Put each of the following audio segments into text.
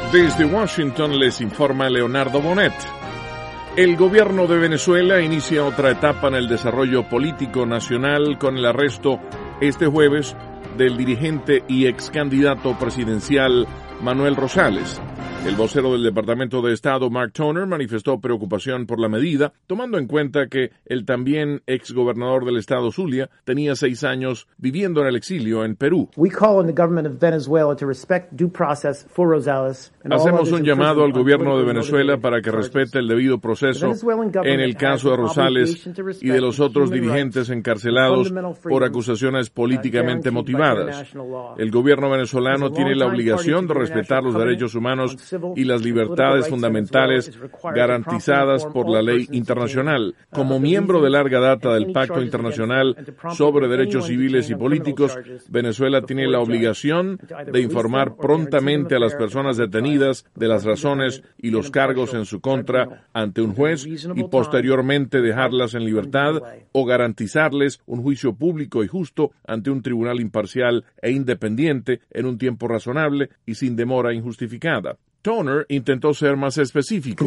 Desde Washington les informa Leonardo Bonet. El gobierno de Venezuela inicia otra etapa en el desarrollo político nacional con el arresto este jueves del dirigente y ex candidato presidencial Manuel Rosales. El vocero del Departamento de Estado, Mark Toner, manifestó preocupación por la medida, tomando en cuenta que el también ex gobernador del estado Zulia tenía 6 años viviendo en el exilio en Perú. Hacemos un llamado al gobierno de Venezuela para que respete el debido proceso en el caso de Rosales y de los otros dirigentes encarcelados por acusaciones políticamente motivadas. El gobierno venezolano tiene la obligación de respetar los derechos humanos y las libertades fundamentales garantizadas por la ley internacional. Como miembro de larga data del Pacto Internacional sobre Derechos Civiles y Políticos, Venezuela tiene la obligación de informar prontamente a las personas detenidas de las razones y los cargos en su contra ante un juez y posteriormente dejarlas en libertad o garantizarles un juicio público y justo ante un tribunal imparcial e independiente en un tiempo razonable y sin demora injustificada. Toner intentó ser más específico.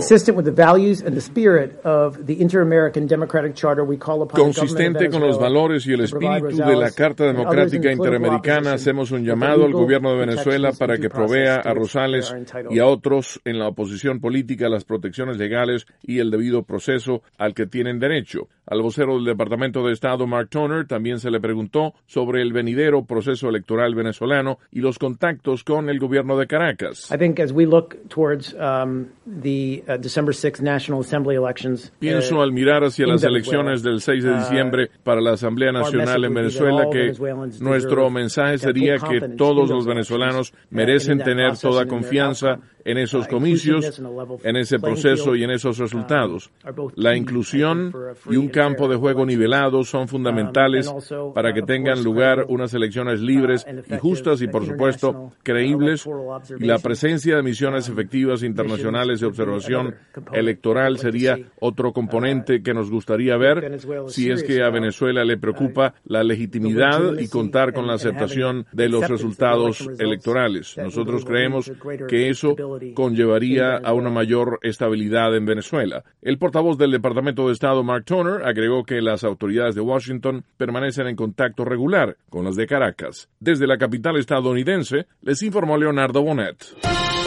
Consistente con los valores y el espíritu de la Carta Democrática Interamericana, hacemos un llamado al gobierno de Venezuela para que provea a Rosales y a otros en la oposición política las protecciones legales y el debido proceso al que tienen derecho. Al vocero del Departamento de Estado, Mark Toner, también se le preguntó sobre el venidero proceso electoral venezolano y los contactos con el gobierno de Caracas. Pienso al mirar hacia las elecciones del 6 de diciembre para la Asamblea Nacional en Venezuela que nuestro mensaje sería que todos los venezolanos merecen tener toda confianza en esos comicios, en ese proceso y en esos resultados. La inclusión y un campo de juego nivelado son fundamentales para que tengan lugar unas elecciones libres y justas y, por supuesto, creíbles, y la presencia de misiones efectivas internacionales de observación electoral sería otro componente que nos gustaría ver si es que a Venezuela le preocupa la legitimidad y contar con la aceptación de los resultados electorales. Nosotros creemos que eso conllevaría a una mayor estabilidad en Venezuela. El portavoz del Departamento de Estado, Mark Toner, agregó que las autoridades de Washington permanecen en contacto regular con las de Caracas. Desde la capital estadounidense, les informó Leonardo Bonet.